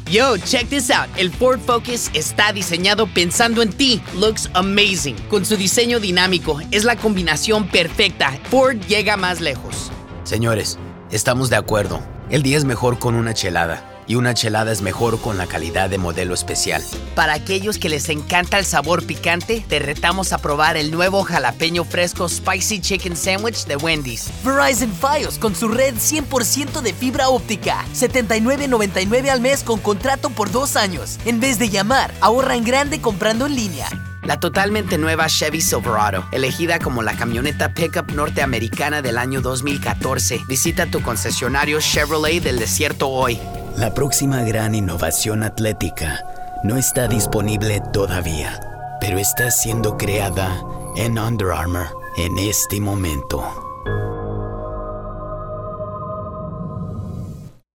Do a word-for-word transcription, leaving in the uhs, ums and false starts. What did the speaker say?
Yo, check this out. El Ford Focus está diseñado pensando en ti. Looks amazing. Con su diseño dinámico, es la combinación perfecta. Ford llega más lejos. Señores, estamos de acuerdo. El día es mejor con una chelada. Y una chelada es mejor con la calidad de modelo especial. Para aquellos que les encanta el sabor picante, te retamos a probar el nuevo jalapeño fresco Spicy Chicken Sandwich de Wendy's. Verizon Fios con su red cien por ciento de fibra óptica. setenta y nueve noventa y nueve al mes con contrato por dos años. En vez de llamar, ahorra en grande comprando en línea. La totalmente nueva Chevy Silverado, elegida como la camioneta pickup norteamericana del año dos mil catorce. Visita tu concesionario Chevrolet del desierto hoy. La próxima gran innovación atlética no está disponible todavía, pero está siendo creada en Under Armour en este momento.